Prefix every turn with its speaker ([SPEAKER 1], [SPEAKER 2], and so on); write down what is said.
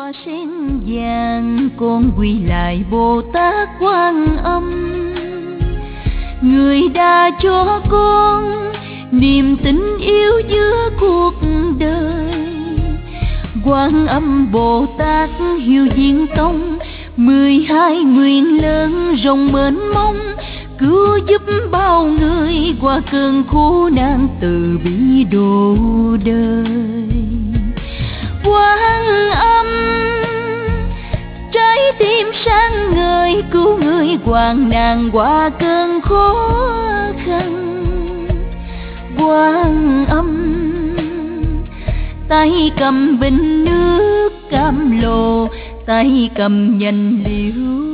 [SPEAKER 1] hoa sen vàng con quy lại Bồ Tát Quan Âm, người đã cho con niềm tin yêu giữa cuộc đời. Quan Âm Bồ Tát Hiếu Diên Tông, 12 nguyện lớn rộng mênh mông, cứu giúp bao người qua cơn khổ nạn, từ bi độ đời. Quan Âm trái tim sáng ngời, cứu người hoạn nạn qua cơn khó khăn. Quan Âm tay cầm bình nước cam lồ, tay cầm nhành liễu